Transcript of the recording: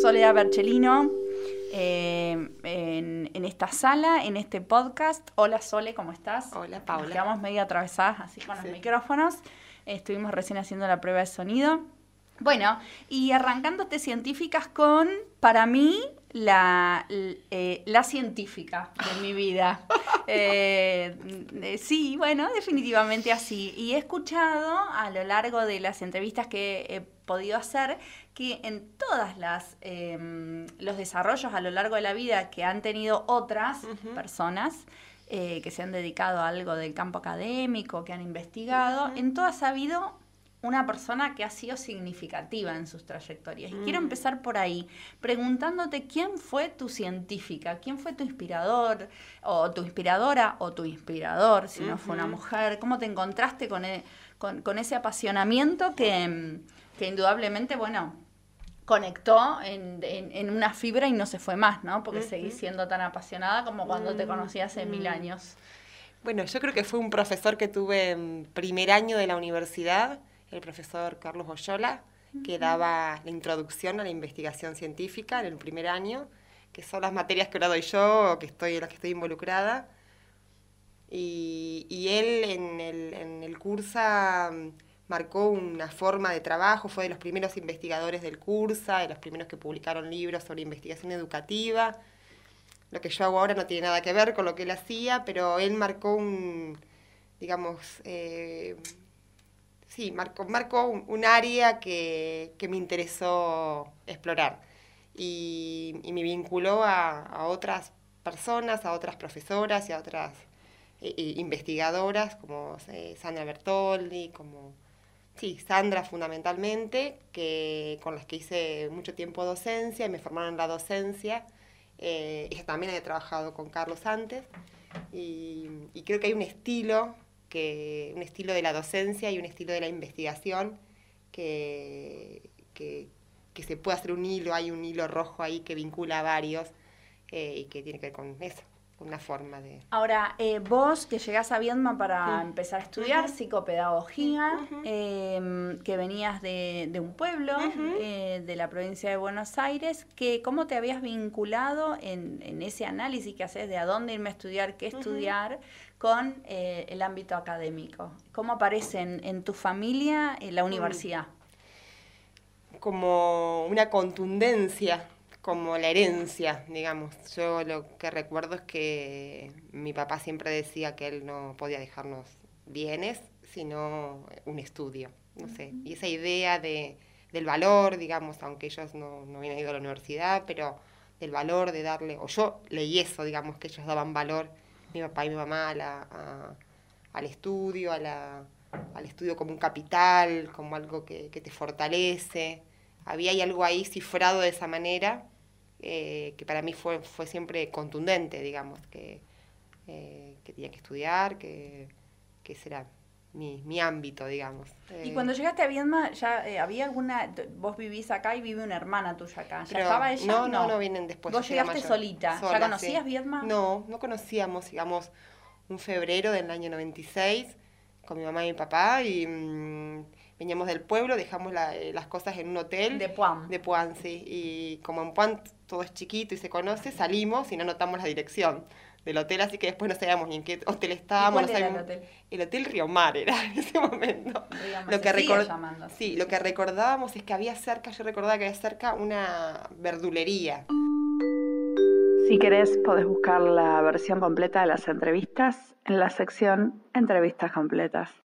Soledad Berchelino en esta sala, en este podcast. Hola Sole, ¿cómo estás? Hola Paula. Nos quedamos medio atravesadas así con los micrófonos. Estuvimos recién haciendo la prueba de sonido. Bueno, y arrancando científicas con, para mí, la científica de mi vida. Sí, bueno, definitivamente así. Y he escuchado a lo largo de las entrevistas que he podido hacer que en todas los desarrollos a lo largo de la vida que han tenido otras personas que se han dedicado a algo del campo académico, que han investigado, en todas ha habido una persona que ha sido significativa en sus trayectorias. Y quiero empezar por ahí, preguntándote quién fue tu científica, quién fue tu inspirador, o tu inspiradora, o tu inspirador, si no fue una mujer. ¿Cómo te encontraste con ese apasionamiento que indudablemente, bueno, conectó en una fibra y no se fue más, ¿no? Porque seguís siendo tan apasionada como cuando te conocí hace 1000 años. Bueno, yo creo que fue un profesor que tuve en primer año de la universidad, el profesor Carlos Oyola, que daba la introducción a la investigación científica en el primer año, que son las materias que ahora doy yo, en las que estoy involucrada. Y él en el Cursa marcó una forma de trabajo, fue de los primeros investigadores del Cursa, de los primeros que publicaron libros sobre investigación educativa. Lo que yo hago ahora no tiene nada que ver con lo que él hacía, pero él marcó marcó un área que me interesó explorar. Y me vinculó a otras personas, a otras profesoras y a otras investigadoras, como Sandra Bertoldi, Sandra fundamentalmente, con las que hice mucho tiempo docencia y me formaron en la docencia. Ella también había trabajado con Carlos antes y creo que hay un estilo de la docencia y un estilo de la investigación que se puede hacer un hilo, hay un hilo rojo ahí que vincula a varios y que tiene que ver con eso, con una forma de... Ahora, vos que llegás a Viedma para empezar a estudiar psicopedagogía, que venías de un pueblo de la provincia de Buenos Aires, ¿cómo te habías vinculado en ese análisis que haces de a dónde irme a estudiar, qué estudiar, con el ámbito académico? ¿Cómo aparece en tu familia la universidad? Como una contundencia, como la herencia, digamos. Yo lo que recuerdo es que mi papá siempre decía que él no podía dejarnos bienes, sino un estudio, no sé. Y esa idea del valor, digamos, aunque ellos no habían ido a la universidad, pero del valor de darle, o yo leí eso, digamos, que ellos daban valor, mi papá y mi mamá, al estudio, al estudio como un capital, como algo que te fortalece. Había algo ahí cifrado de esa manera que para mí fue siempre contundente, digamos, que tenía que estudiar, que ese era mi ámbito, digamos. Y cuando llegaste a Viedma, ¿ya había alguna... Vos vivís acá y vive una hermana tuya acá? ¿Ya estaba ella? No, vienen después. ¿Vos llegaste solita? ¿Ya conocías Viedma? No conocíamos, digamos, un febrero del año 96 con mi mamá y mi papá y veníamos del pueblo, dejamos las cosas en un hotel. De Puan. De Puan, sí. Y como en Puan todo es chiquito y se conoce, salimos y no anotamos la dirección del hotel, así que después no sabíamos ni en qué hotel estábamos. ¿Y cuál era el hotel? El Hotel Río Mar era en ese momento. Lo que recordábamos es que había cerca, yo recordaba que había cerca una verdulería. Si querés, podés buscar la versión completa de las entrevistas en la sección Entrevistas Completas.